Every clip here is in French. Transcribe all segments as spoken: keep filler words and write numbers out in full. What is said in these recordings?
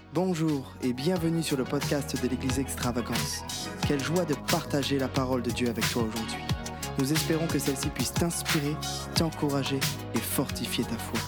Bonjour et bienvenue sur le podcast de l'Église Extravagance. Quelle joie de partager la parole de Dieu avec toi aujourd'hui. Nous espérons que celle-ci puisse t'inspirer, t'encourager et fortifier ta foi.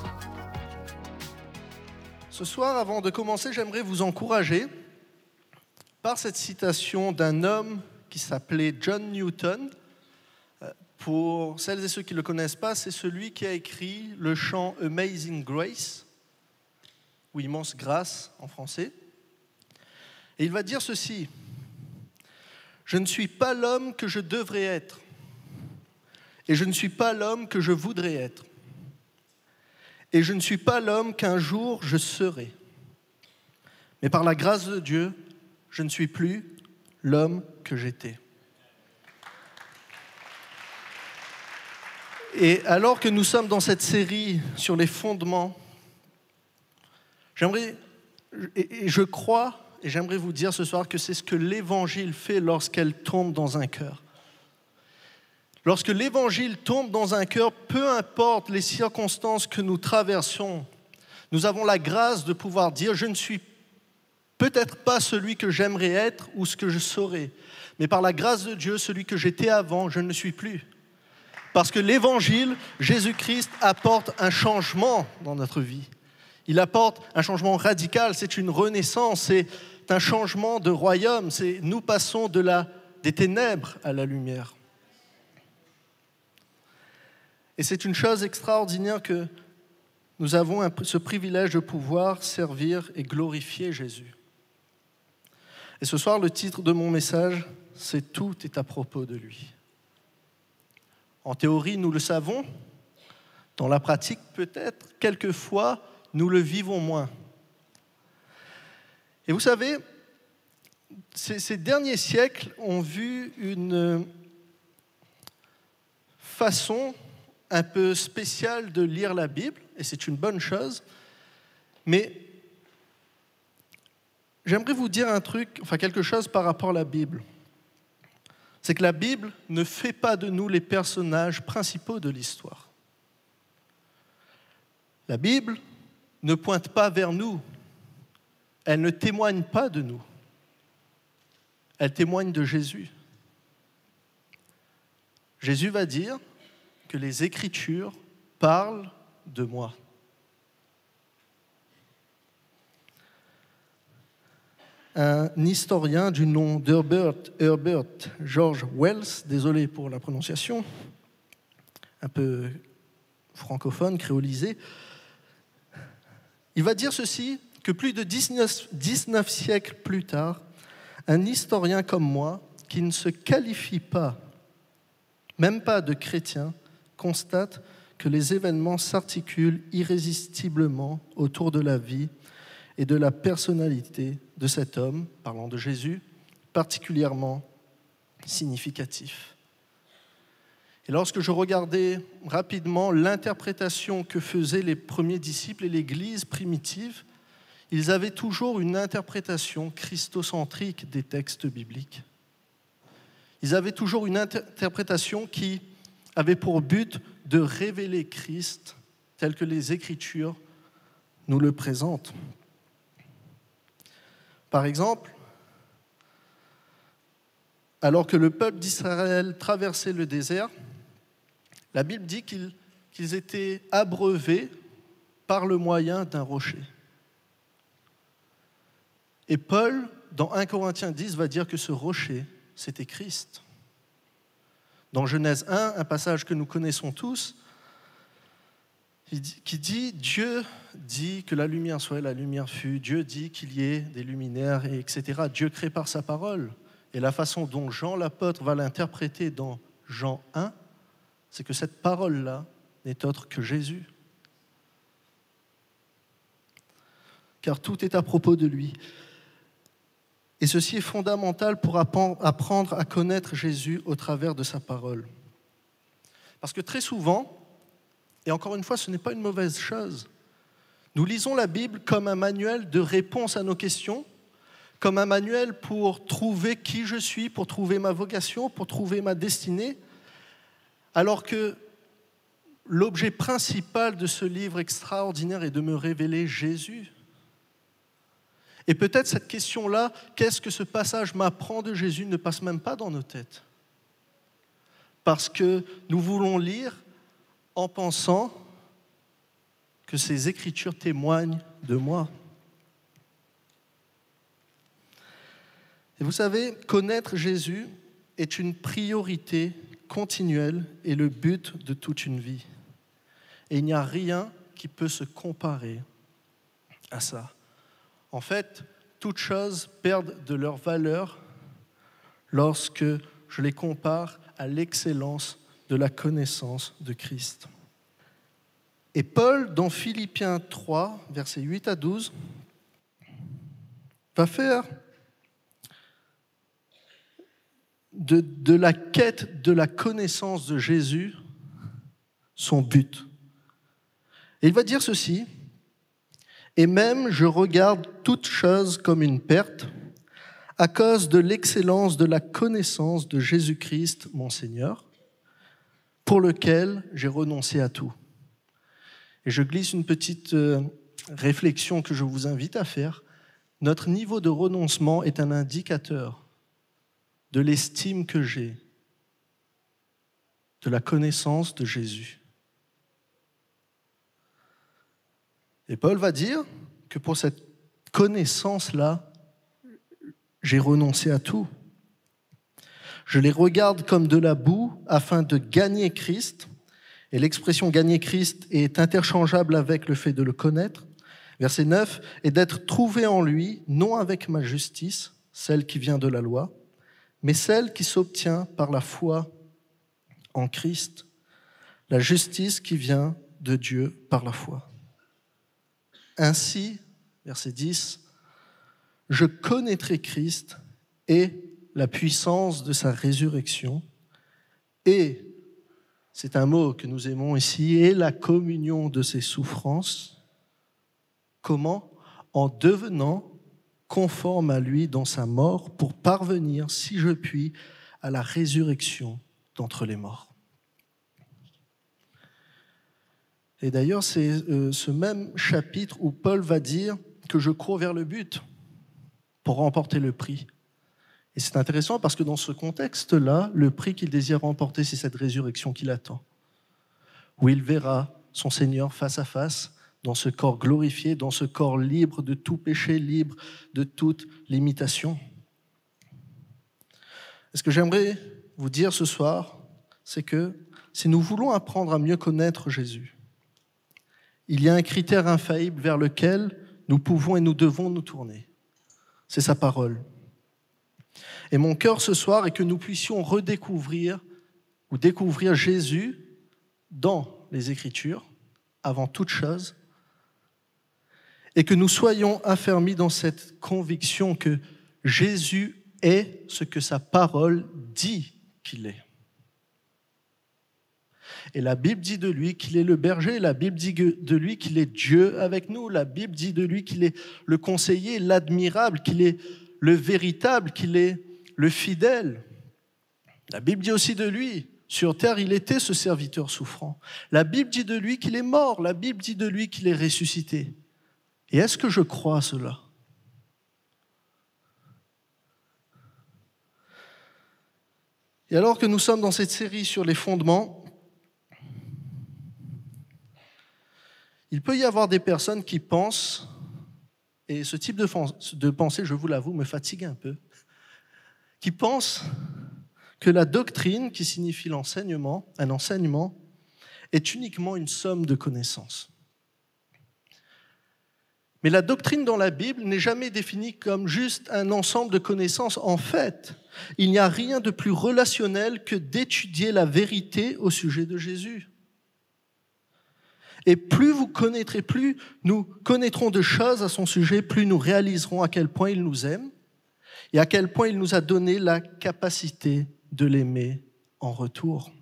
Ce soir, avant de commencer, j'aimerais vous encourager par cette citation d'un homme qui s'appelait John Newton. Pour celles et ceux qui ne le connaissent pas, c'est celui qui a écrit le chant Amazing Grace, ou Immense Grâce en français. Et il va dire ceci: « Je ne suis pas l'homme que je devrais être, et je ne suis pas l'homme que je voudrais être, et je ne suis pas l'homme qu'un jour je serai. Mais par la grâce de Dieu, je ne suis plus l'homme que j'étais. » Et alors que nous sommes dans cette série sur les fondements, j'aimerais, et je crois, et j'aimerais vous dire ce soir que c'est ce que l'Évangile fait lorsqu'elle tombe dans un cœur. Lorsque l'Évangile tombe dans un cœur, peu importe les circonstances que nous traversons, nous avons la grâce de pouvoir dire « Je ne suis peut-être pas celui que j'aimerais être ou ce que je serais, mais par la grâce de Dieu, celui que j'étais avant, je ne le suis plus. » Parce que l'Évangile, Jésus-Christ apporte un changement dans notre vie. Il apporte un changement radical, c'est une renaissance, c'est un changement de royaume. C'est, nous passons de la, des ténèbres à la lumière. Et c'est une chose extraordinaire que nous avons un, ce privilège de pouvoir servir et glorifier Jésus. Et ce soir, le titre de mon message, c'est « Tout est à propos de lui ». En théorie, nous le savons. Dans la pratique, peut-être, quelquefois, nous le vivons moins. Et vous savez, ces, ces derniers siècles ont vu une façon un peu spéciale de lire la Bible, et c'est une bonne chose, mais j'aimerais vous dire un truc, enfin quelque chose par rapport à la Bible. C'est que la Bible ne fait pas de nous les personnages principaux de l'histoire. La Bible ne pointe pas vers nous. Elle ne témoigne pas de nous. Elle témoigne de Jésus. Jésus va dire que les Écritures parlent de moi. Un historien du nom d'Herbert Herbert George Wells, désolé pour la prononciation, un peu francophone, créolisé, il va dire ceci, que plus de dix-neuf, dix-neuf siècles plus tard, un historien comme moi, qui ne se qualifie pas, même pas de chrétien, constate que les événements s'articulent irrésistiblement autour de la vie et de la personnalité de cet homme, parlant de Jésus, particulièrement significatif. Et lorsque je regardais rapidement l'interprétation que faisaient les premiers disciples et l'Église primitive, ils avaient toujours une interprétation christocentrique des textes bibliques. Ils avaient toujours une interprétation qui avait pour but de révéler Christ tel que les Écritures nous le présentent. Par exemple, alors que le peuple d'Israël traversait le désert, la Bible dit qu'ils, qu'ils étaient abreuvés par le moyen d'un rocher. Et Paul, dans premier Corinthiens dix, va dire que ce rocher, c'était Christ. Dans Genèse un, un passage que nous connaissons tous, qui dit « Dieu dit que la lumière soit, la lumière fut. Dieu dit qu'il y ait des luminaires, et etc. Dieu crée par sa parole. » Et la façon dont Jean l'apôtre va l'interpréter dans Jean un, c'est que cette parole-là n'est autre que Jésus. Car tout est à propos de lui. Et ceci est fondamental pour apprendre à connaître Jésus au travers de sa parole. Parce que très souvent, et encore une fois, ce n'est pas une mauvaise chose, nous lisons la Bible comme un manuel de réponse à nos questions, comme un manuel pour trouver qui je suis, pour trouver ma vocation, pour trouver ma destinée, alors que l'objet principal de ce livre extraordinaire est de me révéler Jésus. Et peut-être cette question-là, qu'est-ce que ce passage m'apprend de Jésus, ne passe même pas dans nos têtes. Parce que nous voulons lire en pensant que ces Écritures témoignent de moi. Et vous savez, connaître Jésus est une priorité continuelle et le but de toute une vie. Et il n'y a rien qui peut se comparer à ça. En fait, toutes choses perdent de leur valeur lorsque je les compare à l'excellence de la connaissance de Christ. Et Paul, dans Philippiens trois, versets huit à douze, va faire de, de la quête de la connaissance de Jésus son but. Et il va dire ceci: « Et même je regarde toute chose comme une perte à cause de l'excellence de la connaissance de Jésus-Christ, mon Seigneur, pour lequel j'ai renoncé à tout. » Et je glisse une petite euh, réflexion que je vous invite à faire. Notre niveau de renoncement est un indicateur de l'estime que j'ai de la connaissance de Jésus. Et Paul va dire que pour cette connaissance-là, j'ai renoncé à tout. Je les regarde comme de la boue afin de gagner Christ. Et l'expression « gagner Christ » est interchangeable avec le fait de le connaître. Verset neuf, « Et d'être trouvé en lui, non avec ma justice, celle qui vient de la loi, mais celle qui s'obtient par la foi en Christ, la justice qui vient de Dieu par la foi. Ainsi, verset dix, « Je connaîtrai Christ et la puissance de sa résurrection et, c'est un mot que nous aimons ici, et la communion de ses souffrances. Comment ? En devenant conforme à lui dans sa mort pour parvenir, si je puis, à la résurrection d'entre les morts. » Et d'ailleurs, c'est euh, ce même chapitre où Paul va dire que je cours vers le but pour remporter le prix. Et c'est intéressant parce que dans ce contexte-là, le prix qu'il désire remporter, c'est cette résurrection qu'il attend, où il verra son Seigneur face à face, dans ce corps glorifié, dans ce corps libre de tout péché, libre de toute limitation. Et ce que j'aimerais vous dire ce soir, c'est que si nous voulons apprendre à mieux connaître Jésus, il y a un critère infaillible vers lequel nous pouvons et nous devons nous tourner. C'est sa parole. Et mon cœur ce soir est que nous puissions redécouvrir ou découvrir Jésus dans les Écritures, avant toute chose, et que nous soyons affermis dans cette conviction que Jésus est ce que sa parole dit qu'il est. Et la Bible dit de lui qu'il est le berger, la Bible dit de lui qu'il est Dieu avec nous, la Bible dit de lui qu'il est le conseiller, l'admirable, qu'il est le véritable, qu'il est le fidèle. La Bible dit aussi de lui, sur terre, il était ce serviteur souffrant. La Bible dit de lui qu'il est mort, la Bible dit de lui qu'il est ressuscité. Et est-ce que je crois à cela ? Et alors que nous sommes dans cette série sur les fondements, il peut y avoir des personnes qui pensent, et ce type de pensée, je vous l'avoue, me fatigue un peu, qui pensent que la doctrine, qui signifie l'enseignement, un enseignement, est uniquement une somme de connaissances. Mais la doctrine dans la Bible n'est jamais définie comme juste un ensemble de connaissances. En fait, il n'y a rien de plus relationnel que d'étudier la vérité au sujet de Jésus. Et plus vous connaîtrez, plus nous connaîtrons de choses à son sujet, plus nous réaliserons à quel point il nous aime et à quel point il nous a donné la capacité de l'aimer en retour.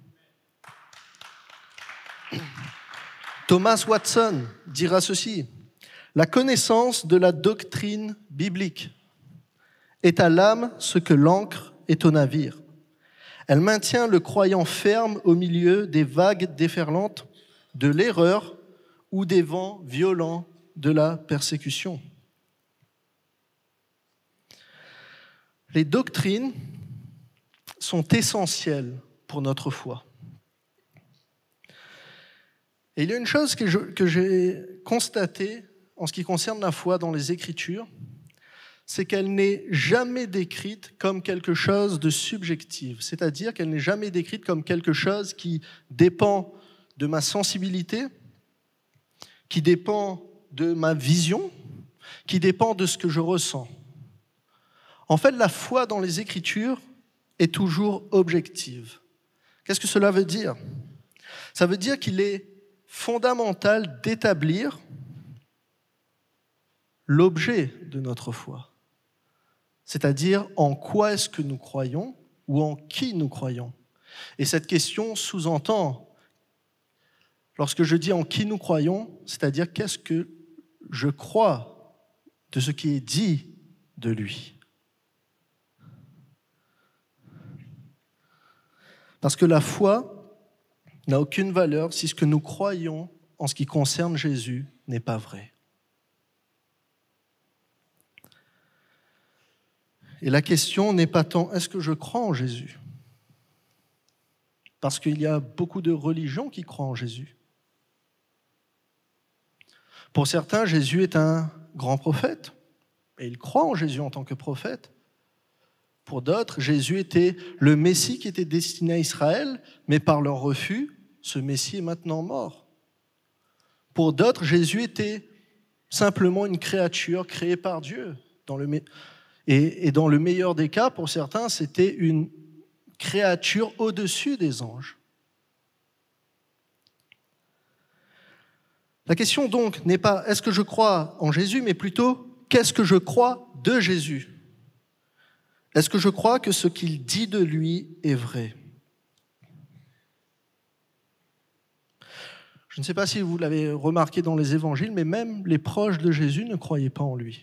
Thomas Watson dira ceci: « La connaissance de la doctrine biblique est à l'âme ce que l'encre est au navire. Elle maintient le croyant ferme au milieu des vagues déferlantes de l'erreur ou des vents violents de la persécution. » Les doctrines sont essentielles pour notre foi. Et il y a une chose que, je, que j'ai constatée en ce qui concerne la foi dans les Écritures, c'est qu'elle n'est jamais décrite comme quelque chose de subjectif, c'est-à-dire qu'elle n'est jamais décrite comme quelque chose qui dépend de ma sensibilité, qui dépend de ma vision, qui dépend de ce que je ressens. En fait, la foi dans les Écritures est toujours objective. Qu'est-ce que cela veut dire ? Ça veut dire qu'il est fondamental d'établir l'objet de notre foi, c'est-à-dire en quoi est-ce que nous croyons ou en qui nous croyons. Et cette question sous-entend, lorsque je dis en qui nous croyons, c'est-à-dire qu'est-ce que je crois de ce qui est dit de lui. Parce que la foi n'a aucune valeur si ce que nous croyons en ce qui concerne Jésus n'est pas vrai. Et la question n'est pas tant est-ce que je crois en Jésus ? Parce qu'il y a beaucoup de religions qui croient en Jésus. Pour certains, Jésus est un grand prophète, et ils croient en Jésus en tant que prophète. Pour d'autres, Jésus était le Messie qui était destiné à Israël, mais par leur refus, ce Messie est maintenant mort. Pour d'autres, Jésus était simplement une créature créée par Dieu. Dans le me... et, et dans le meilleur des cas, pour certains, c'était une créature au-dessus des anges. La question donc n'est pas est-ce que je crois en Jésus, mais plutôt qu'est-ce que je crois de Jésus ? Est-ce que je crois que ce qu'il dit de lui est vrai ? Je ne sais pas si vous l'avez remarqué dans les évangiles, mais même les proches de Jésus ne croyaient pas en lui.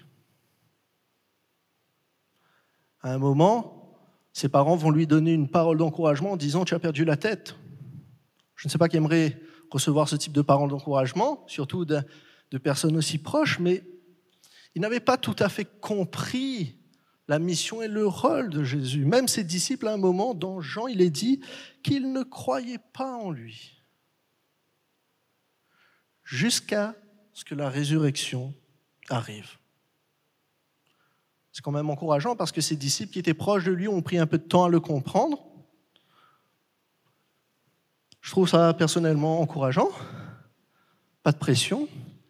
À un moment, ses parents vont lui donner une parole d'encouragement en disant « tu as perdu la tête ». Je ne sais pas qui aimerait recevoir ce type de parole d'encouragement, surtout de, de personnes aussi proches, mais ils n'avaient pas tout à fait compris la mission et le rôle de Jésus. Même ses disciples, à un moment, dans Jean, il est dit qu'ils ne croyaient pas en lui. Jusqu'à ce que la résurrection arrive. C'est quand même encourageant parce que ses disciples qui étaient proches de lui ont pris un peu de temps à le comprendre. Je trouve ça personnellement encourageant. Pas de pression.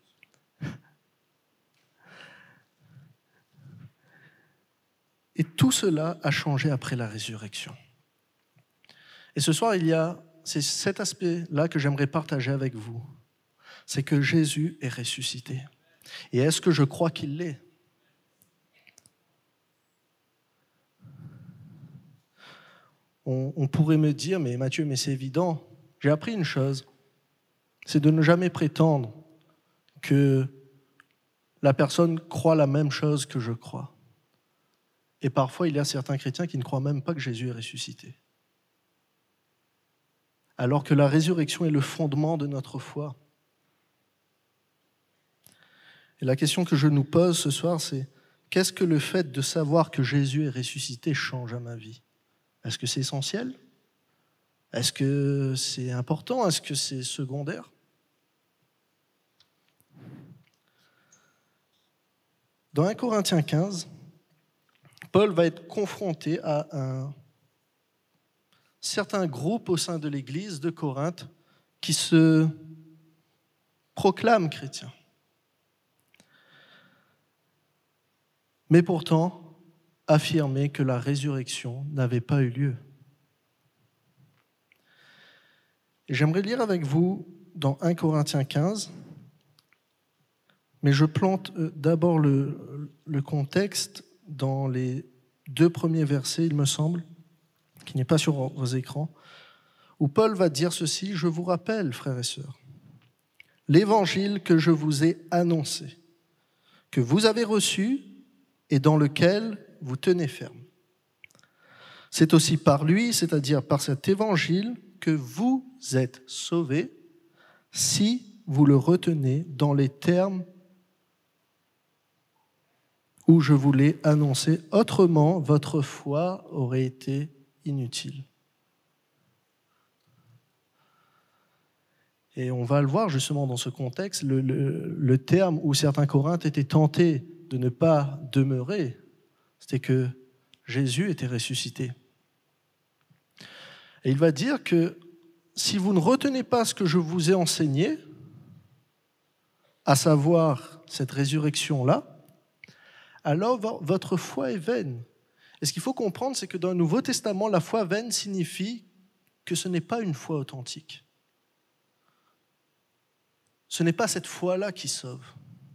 Et tout cela a changé après la résurrection. Et ce soir, il y a c'est cet aspect-là que j'aimerais partager avec vous. C'est que Jésus est ressuscité. Et est-ce que je crois qu'il l'est ? On, on pourrait me dire, mais Mathieu, mais c'est évident. J'ai appris une chose, c'est de ne jamais prétendre que la personne croit la même chose que je crois. Et parfois, il y a certains chrétiens qui ne croient même pas que Jésus est ressuscité. Alors que la résurrection est le fondement de notre foi. Et la question que je nous pose ce soir, c'est qu'est-ce que le fait de savoir que Jésus est ressuscité change à ma vie ? Est-ce que c'est essentiel ? Est-ce que c'est important ? Est-ce que c'est secondaire ? Dans un Corinthiens quinze, Paul va être confronté à un certain groupe au sein de l'église de Corinthe qui se proclame chrétien. Mais pourtant, affirmer que la résurrection n'avait pas eu lieu. Et j'aimerais lire avec vous dans un Corinthiens quinze, mais je plante d'abord le, le contexte dans les deux premiers versets, il me semble, qui n'est pas sur vos écrans, où Paul va dire ceci, « Je vous rappelle, frères et sœurs, l'évangile que je vous ai annoncé, que vous avez reçu et dans lequel vous tenez ferme. C'est aussi par lui, c'est-à-dire par cet évangile, que vous êtes sauvés si vous le retenez dans les termes ou je vous l'ai annoncé, autrement votre foi aurait été inutile. Et on va le voir justement dans ce contexte, le, le, le terme où certains Corinthes étaient tentés de ne pas demeurer, c'était que Jésus était ressuscité. Et il va dire que si vous ne retenez pas ce que je vous ai enseigné, à savoir cette résurrection-là, alors votre foi est vaine. Et ce qu'il faut comprendre, c'est que dans le Nouveau Testament, la foi vaine signifie que ce n'est pas une foi authentique. Ce n'est pas cette foi-là qui sauve.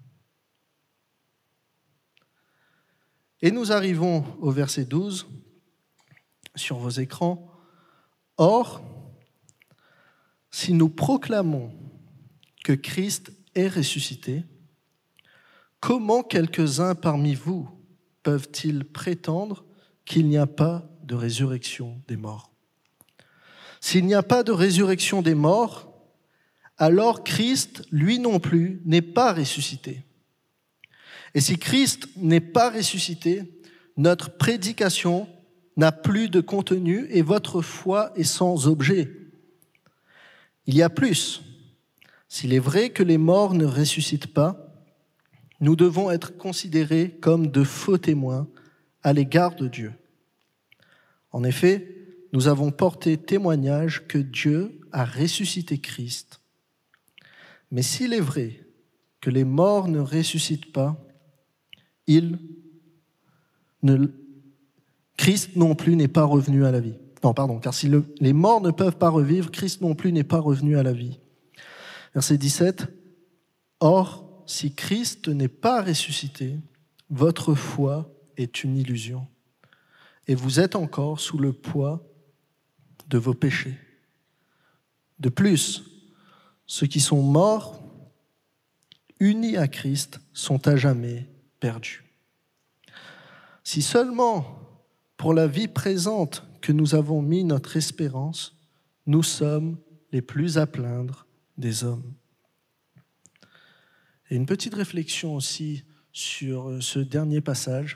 Et nous arrivons au verset douze, sur vos écrans. Or, si nous proclamons que Christ est ressuscité, comment quelques-uns parmi vous peuvent-ils prétendre qu'il n'y a pas de résurrection des morts ? S'il n'y a pas de résurrection des morts, alors Christ, lui non plus, n'est pas ressuscité. Et si Christ n'est pas ressuscité, notre prédication n'a plus de contenu et votre foi est sans objet. Il y a plus. S'il est vrai que les morts ne ressuscitent pas, nous devons être considérés comme de faux témoins à l'égard de Dieu. En effet, nous avons porté témoignage que Dieu a ressuscité Christ. Mais s'il est vrai que les morts ne ressuscitent pas, il ne, Christ non plus n'est pas revenu à la vie. Non, pardon, car si le, les morts ne peuvent pas revivre, Christ non plus n'est pas revenu à la vie. Verset dix-sept. Or, si Christ n'est pas ressuscité, votre foi est une illusion, et vous êtes encore sous le poids de vos péchés. De plus, ceux qui sont morts, unis à Christ, sont à jamais perdus. Si seulement pour la vie présente que nous avons mis notre espérance, nous sommes les plus à plaindre des hommes. Et une petite réflexion aussi sur ce dernier passage.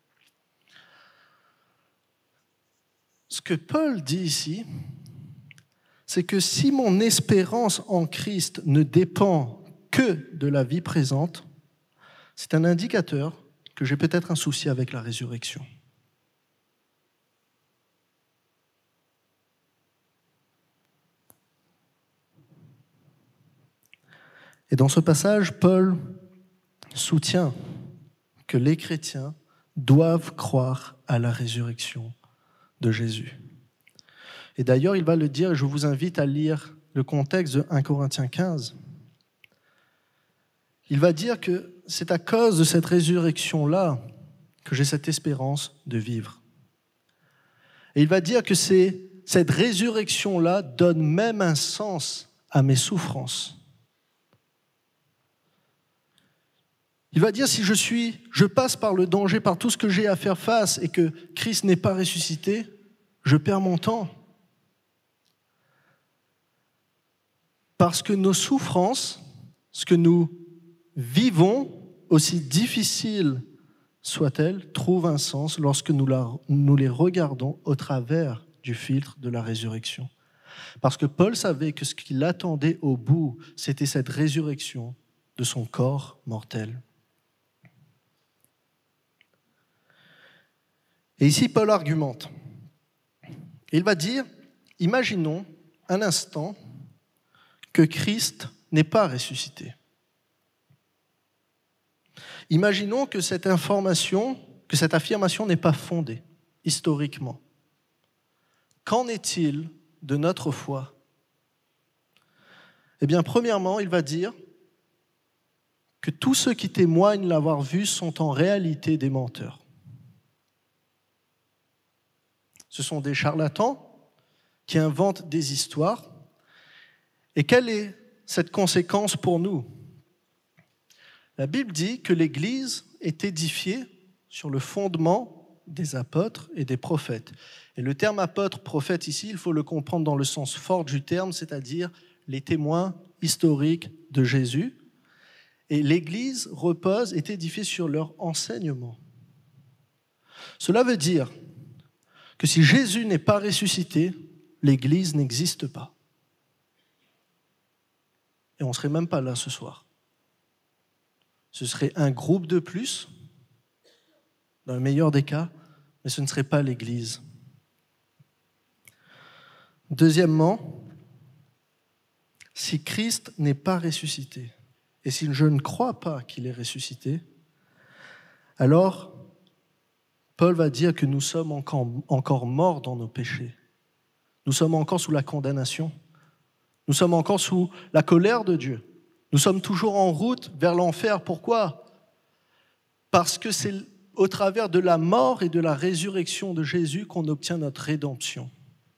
Ce que Paul dit ici, c'est que si mon espérance en Christ ne dépend que de la vie présente, c'est un indicateur que j'ai peut-être un souci avec la résurrection. Et dans ce passage, Paul soutient que les chrétiens doivent croire à la résurrection de Jésus. Et d'ailleurs, il va le dire, je vous invite à lire le contexte de premier Corinthiens quinze. Il va dire que c'est à cause de cette résurrection-là que j'ai cette espérance de vivre. Et il va dire que c'est, cette résurrection-là donne même un sens à mes souffrances. Il va dire, si je suis, je passe par le danger, par tout ce que j'ai à faire face et que Christ n'est pas ressuscité, je perds mon temps. Parce que nos souffrances, ce que nous vivons, aussi difficiles soient-elles, trouvent un sens lorsque nous, la, nous les regardons au travers du filtre de la résurrection. Parce que Paul savait que ce qu'il attendait au bout, c'était cette résurrection de son corps mortel. Et ici, Paul argumente. Il va dire, imaginons un instant que Christ n'est pas ressuscité. Imaginons que cette information, que cette affirmation n'est pas fondée historiquement. Qu'en est-il de notre foi ? Eh bien, premièrement, il va dire que tous ceux qui témoignent l'avoir vu sont en réalité des menteurs. Ce sont des charlatans qui inventent des histoires. Et quelle est cette conséquence pour nous ? La Bible dit que l'Église est édifiée sur le fondement des apôtres et des prophètes. Et le terme apôtre, prophète ici, il faut le comprendre dans le sens fort du terme, c'est-à-dire les témoins historiques de Jésus. Et l'Église repose, est édifiée sur leur enseignement. Cela veut dire que si Jésus n'est pas ressuscité, l'Église n'existe pas. Et on ne serait même pas là ce soir. Ce serait un groupe de plus, dans le meilleur des cas, mais ce ne serait pas l'Église. Deuxièmement, si Christ n'est pas ressuscité, et si je ne crois pas qu'il est ressuscité, alors Paul va dire que nous sommes encore, encore morts dans nos péchés. Nous sommes encore sous la condamnation. Nous sommes encore sous la colère de Dieu. Nous sommes toujours en route vers l'enfer. Pourquoi ? Parce que c'est au travers de la mort et de la résurrection de Jésus qu'on obtient notre rédemption.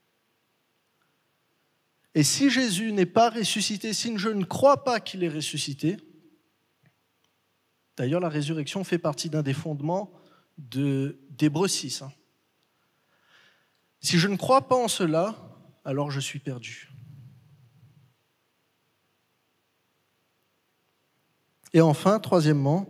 Et si Jésus n'est pas ressuscité, si je ne crois pas qu'il est ressuscité, d'ailleurs la résurrection fait partie d'un des fondements de, d'Hébreux six. Hein. Si je ne crois pas en cela, alors je suis perdu. Et enfin, troisièmement,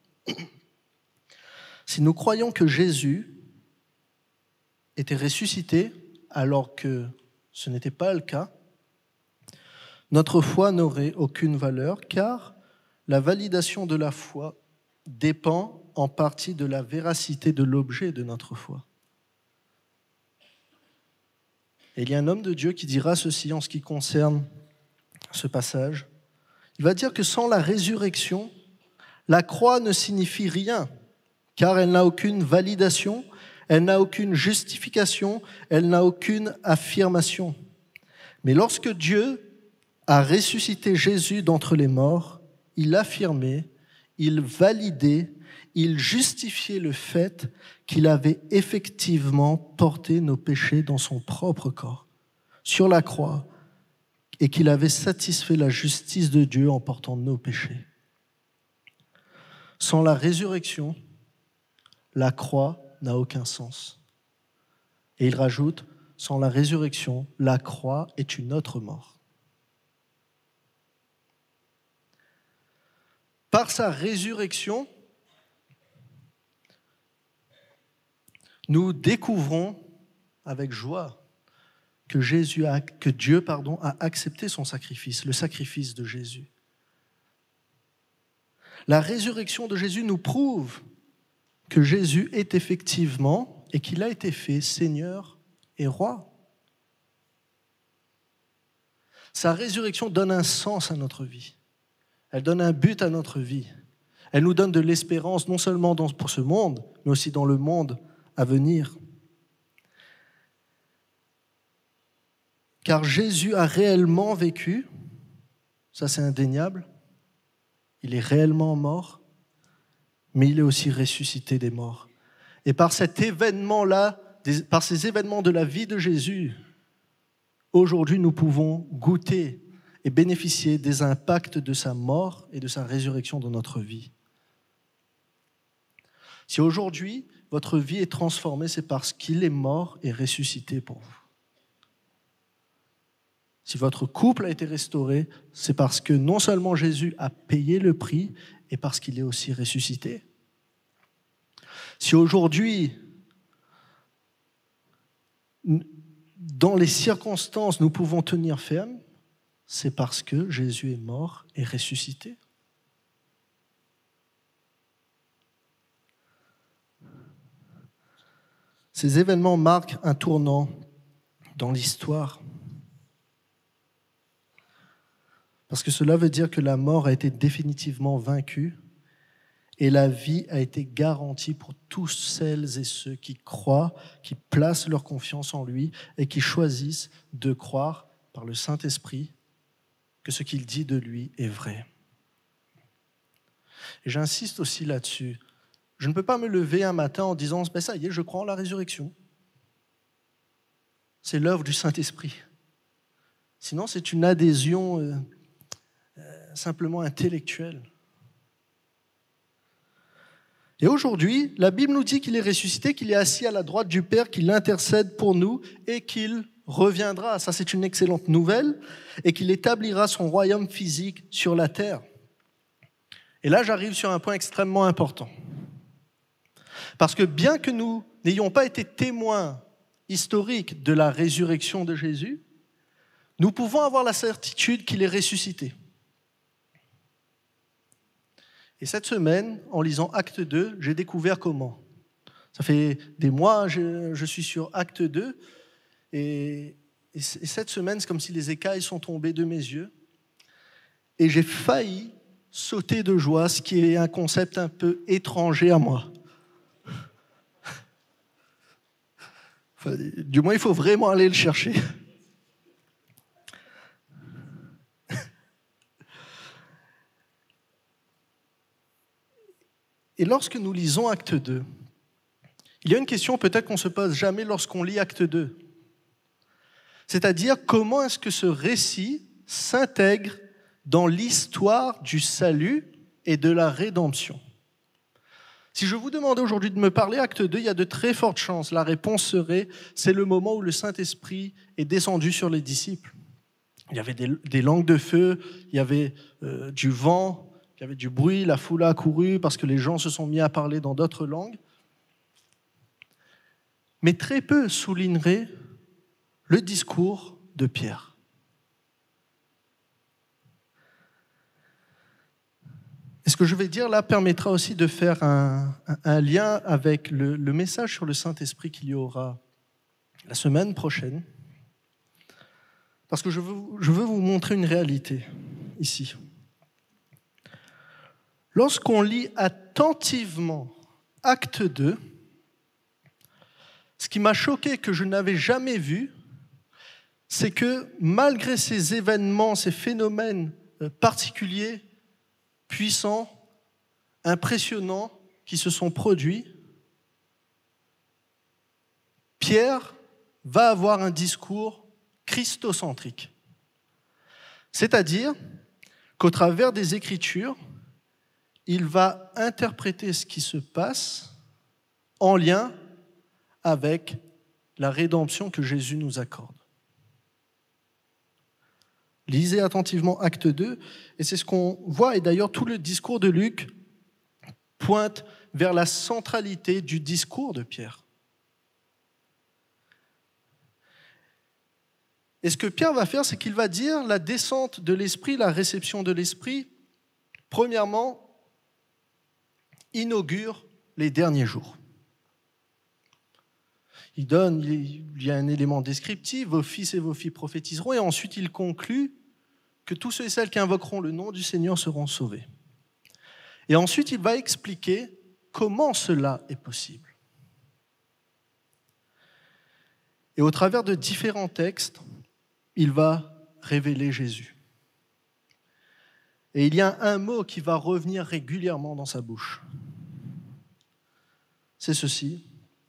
si nous croyons que Jésus était ressuscité alors que ce n'était pas le cas, notre foi n'aurait aucune valeur car la validation de la foi dépend en partie de la véracité de l'objet de notre foi. Et il y a un homme de Dieu qui dira ceci en ce qui concerne ce passage. Il va dire que sans la résurrection, la croix ne signifie rien, car elle n'a aucune validation, elle n'a aucune justification, elle n'a aucune affirmation. Mais lorsque Dieu a ressuscité Jésus d'entre les morts, il affirmait, il validait, il justifiait le fait qu'il avait effectivement porté nos péchés dans son propre corps, sur la croix, et qu'il avait satisfait la justice de Dieu en portant nos péchés. Sans la résurrection, la croix n'a aucun sens. Et il rajoute, sans la résurrection, la croix est une autre mort. Par sa résurrection, nous découvrons avec joie que, Jésus a, que Dieu pardon, a accepté son sacrifice, le sacrifice de Jésus. La résurrection de Jésus nous prouve que Jésus est effectivement et qu'il a été fait Seigneur et Roi. Sa résurrection donne un sens à notre vie. Elle donne un but à notre vie. Elle nous donne de l'espérance non seulement dans, pour ce monde, mais aussi dans le monde à venir. Car Jésus a réellement vécu, ça c'est indéniable, il est réellement mort, mais il est aussi ressuscité des morts. Et par cet événement-là, par ces événements de la vie de Jésus, aujourd'hui nous pouvons goûter et bénéficier des impacts de sa mort et de sa résurrection dans notre vie. Si aujourd'hui votre vie est transformée, c'est parce qu'il est mort et ressuscité pour vous. Si votre couple a été restauré, c'est parce que non seulement Jésus a payé le prix, et parce qu'il est aussi ressuscité. Si aujourd'hui, dans les circonstances, nous pouvons tenir ferme, c'est parce que Jésus est mort et ressuscité. Ces événements marquent un tournant dans l'histoire. Parce que cela veut dire que la mort a été définitivement vaincue et la vie a été garantie pour tous celles et ceux qui croient, qui placent leur confiance en lui et qui choisissent de croire par le Saint-Esprit que ce qu'il dit de lui est vrai. Et j'insiste aussi là-dessus. Je ne peux pas me lever un matin en disant ben « ça y est, je crois en la résurrection ». C'est l'œuvre du Saint-Esprit. Sinon, c'est une adhésion euh, euh, simplement intellectuelle. Et aujourd'hui, la Bible nous dit qu'il est ressuscité, qu'il est assis à la droite du Père, qu'il intercède pour nous et qu'il reviendra. Ça, c'est une excellente nouvelle. Et qu'il établira son royaume physique sur la terre. Et là, j'arrive sur un point extrêmement important. Parce que bien que nous n'ayons pas été témoins historiques de la résurrection de Jésus, nous pouvons avoir la certitude qu'il est ressuscité. Et cette semaine, en lisant Acte deux, j'ai découvert comment. Ça fait des mois, je, je suis sur Acte deux, et, et cette semaine, c'est comme si les écailles sont tombées de mes yeux, et j'ai failli sauter de joie, ce qui est un concept un peu étranger à moi. Enfin, du moins, il faut vraiment aller le chercher. Et lorsque nous lisons Acte deux, il y a une question peut-être qu'on ne se pose jamais lorsqu'on lit Acte deux. C'est-à-dire, comment est-ce que ce récit s'intègre dans l'histoire du salut et de la rédemption? Si je vous demandais aujourd'hui de me parler Acte deux, il y a de très fortes chances. La réponse serait, c'est le moment où le Saint-Esprit est descendu sur les disciples. Il y avait des, des langues de feu, il y avait euh, du vent, il y avait du bruit, la foule a accouru parce que les gens se sont mis à parler dans d'autres langues. Mais très peu souligneraient le discours de Pierre. Et ce que je vais dire là permettra aussi de faire un, un, un lien avec le, le message sur le Saint-Esprit qu'il y aura la semaine prochaine. Parce que je veux, je veux vous montrer une réalité ici. Lorsqu'on lit attentivement Acte deux, ce qui m'a choqué, que je n'avais jamais vu, c'est que malgré ces événements, ces phénomènes particuliers, puissants, impressionnants, qui se sont produits, Pierre va avoir un discours christocentrique. C'est-à-dire qu'au travers des Écritures, il va interpréter ce qui se passe en lien avec la rédemption que Jésus nous accorde. Lisez attentivement Acte deux, et c'est ce qu'on voit, et d'ailleurs tout le discours de Luc pointe vers la centralité du discours de Pierre. Et ce que Pierre va faire, c'est qu'il va dire la descente de l'Esprit, la réception de l'Esprit, premièrement, inaugure les derniers jours. Il donne, il y a un élément descriptif, vos fils et vos filles prophétiseront, et ensuite il conclut que tous ceux et celles qui invoqueront le nom du Seigneur seront sauvés. Et ensuite il va expliquer comment cela est possible. Et au travers de différents textes, il va révéler Jésus. Et il y a un mot qui va revenir régulièrement dans sa bouche. C'est ceci.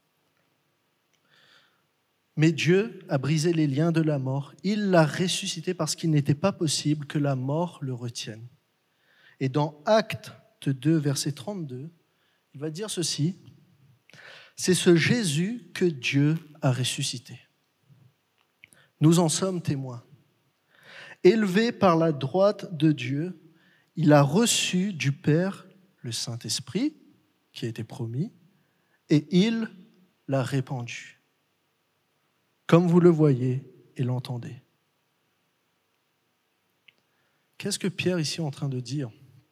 Mais Dieu a brisé les liens de la mort. Il l'a ressuscité parce qu'il n'était pas possible que la mort le retienne. Et dans Acte deux, verset trente-deux, il va dire ceci. C'est ce Jésus que Dieu a ressuscité. Nous en sommes témoins. Élevé par la droite de Dieu, il a reçu du Père le Saint-Esprit qui a été promis et il l'a répandu. Comme vous le voyez et l'entendez. Qu'est-ce que Pierre ici est en train de dire?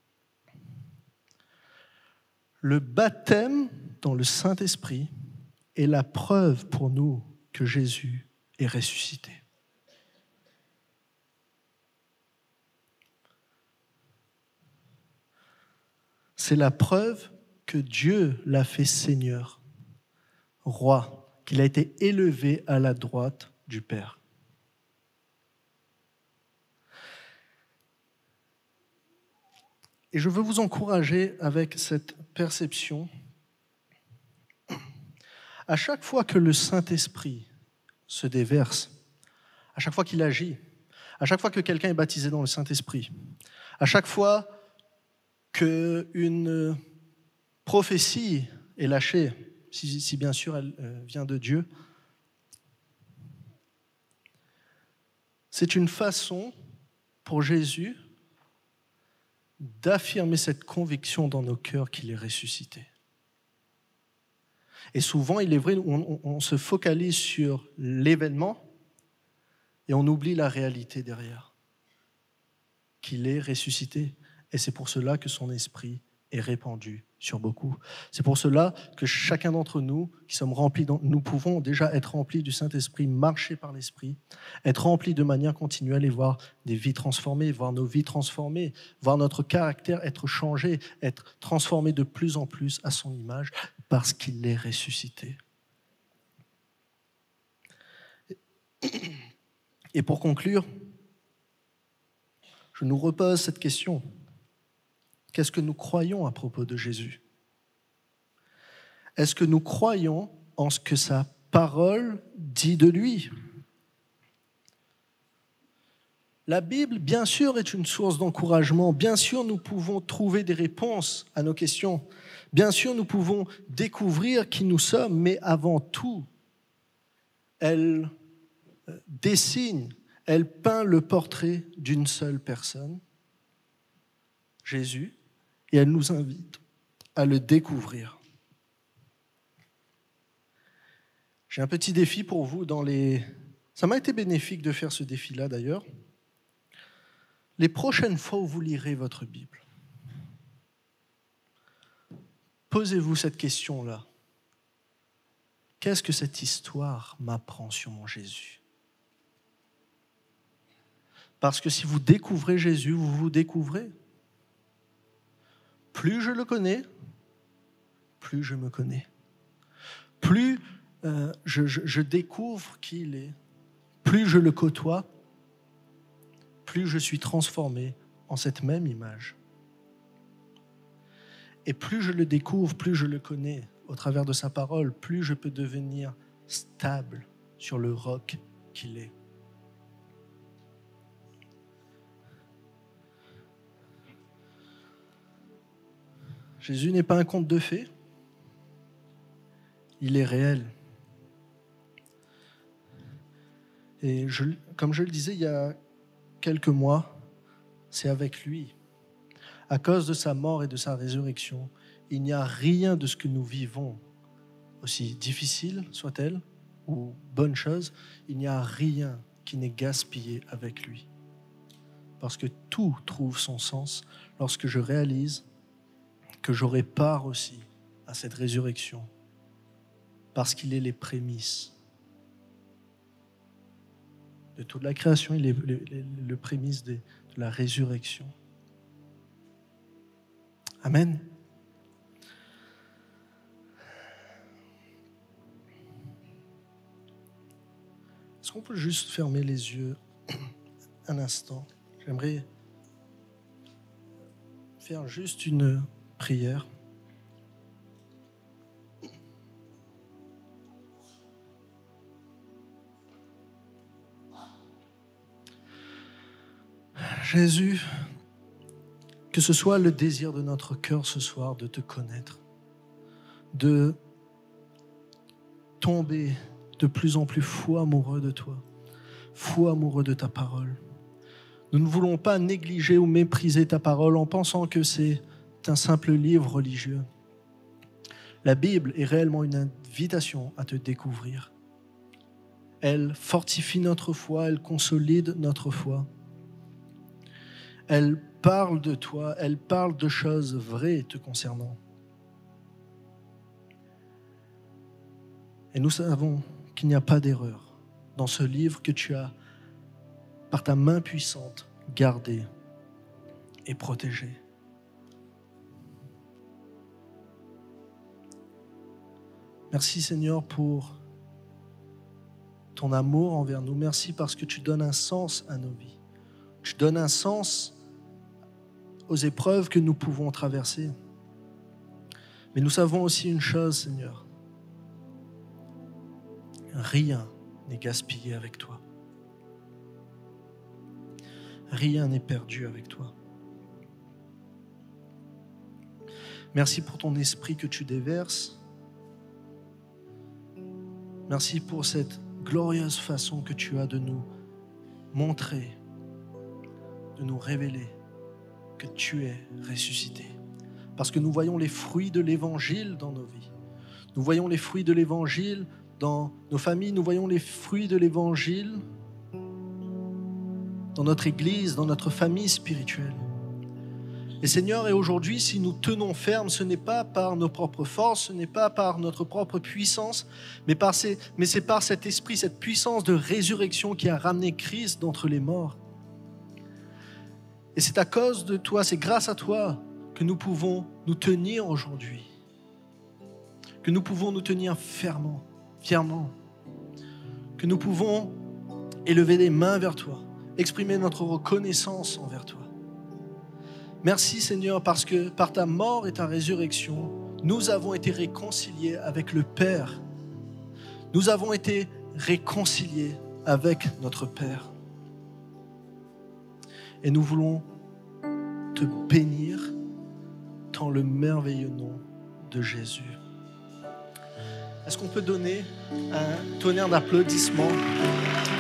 Le baptême dans le Saint-Esprit est la preuve pour nous que Jésus est ressuscité. C'est la preuve que Dieu l'a fait Seigneur, roi, qu'il a été élevé à la droite du Père. Et je veux vous encourager avec cette perception. À chaque fois que le Saint-Esprit se déverse, à chaque fois qu'il agit, à chaque fois que quelqu'un est baptisé dans le Saint-Esprit, à chaque fois qu'une prophétie est lâchée, si, si bien sûr elle euh, vient de Dieu, c'est une façon pour Jésus d'affirmer cette conviction dans nos cœurs qu'il est ressuscité. Et souvent, il est vrai, on, on se focalise sur l'événement et on oublie la réalité derrière, qu'il est ressuscité. Et c'est pour cela que son esprit est répandu sur beaucoup. C'est pour cela que chacun d'entre nous, qui sommes remplis, nous pouvons déjà être remplis du Saint-Esprit, marcher par l'Esprit, être remplis de manière continuelle et voir des vies transformées, voir nos vies transformées, voir notre caractère être changé, être transformé de plus en plus à son image, parce qu'il est ressuscité. Et pour conclure, je nous repose cette question. Qu'est-ce que nous croyons à propos de Jésus ? Est-ce que nous croyons en ce que sa parole dit de lui ? La Bible, bien sûr, est une source d'encouragement. Bien sûr, nous pouvons trouver des réponses à nos questions. Bien sûr, nous pouvons découvrir qui nous sommes, mais avant tout, elle dessine, elle peint le portrait d'une seule personne, Jésus, et elle nous invite à le découvrir. J'ai un petit défi pour vous dans les... Ça m'a été bénéfique de faire ce défi-là d'ailleurs. Les prochaines fois où vous lirez votre Bible, posez-vous cette question-là. Qu'est-ce que cette histoire m'apprend sur mon Jésus ? Parce que si vous découvrez Jésus, vous vous découvrez. Plus je le connais, plus je me connais. Plus euh, je, je, je découvre qui il est, plus je le côtoie, plus je suis transformé en cette même image. Et plus je le découvre, plus je le connais au travers de sa parole, plus je peux devenir stable sur le roc qu'il est. Jésus n'est pas un conte de fées, il est réel. Et je, comme je le disais il y a quelques mois, c'est avec lui. À cause de sa mort et de sa résurrection, il n'y a rien de ce que nous vivons, aussi difficile soit-elle, ou bonne chose, il n'y a rien qui n'est gaspillé avec lui. Parce que tout trouve son sens lorsque je réalise que j'aurai part aussi à cette résurrection, parce qu'il est les prémices de toute la création, il est le, le, le prémisse de, de la résurrection. Amen. Est-ce qu'on peut juste fermer les yeux un instant ? J'aimerais faire juste une prière. Jésus, que ce soit le désir de notre cœur ce soir de te connaître, de tomber de plus en plus fou amoureux de toi, fou amoureux de ta parole. Nous ne voulons pas négliger ou mépriser ta parole en pensant que c'est un simple livre religieux. La Bible est réellement une invitation à te découvrir. Elle fortifie notre foi, elle consolide notre foi. Elle parle de toi, elle parle de choses vraies te concernant. Et nous savons qu'il n'y a pas d'erreur dans ce livre que tu as, par ta main puissante, gardé et protégé. Merci Seigneur pour ton amour envers nous. Merci parce que tu donnes un sens à nos vies. Tu donnes un sens aux épreuves que nous pouvons traverser. Mais nous savons aussi une chose, Seigneur. Rien n'est gaspillé avec toi. Rien n'est perdu avec toi. Merci pour ton esprit que tu déverses. Merci pour cette glorieuse façon que tu as de nous montrer, de nous révéler que tu es ressuscité. Parce que nous voyons les fruits de l'Évangile dans nos vies. Nous voyons les fruits de l'Évangile dans nos familles. Nous voyons les fruits de l'Évangile dans notre Église, dans notre famille spirituelle. Et Seigneur, et aujourd'hui, si nous tenons ferme, ce n'est pas par nos propres forces, ce n'est pas par notre propre puissance, mais, par ces, mais c'est par cet esprit, cette puissance de résurrection qui a ramené Christ d'entre les morts. Et c'est à cause de toi, c'est grâce à toi que nous pouvons nous tenir aujourd'hui, que nous pouvons nous tenir fermement, fièrement, que nous pouvons élever les mains vers toi, exprimer notre reconnaissance envers toi. Merci Seigneur, parce que par ta mort et ta résurrection, nous avons été réconciliés avec le Père. Nous avons été réconciliés avec notre Père. Et nous voulons te bénir dans le merveilleux nom de Jésus. Est-ce qu'on peut donner un tonnerre d'applaudissements au Seigneur ?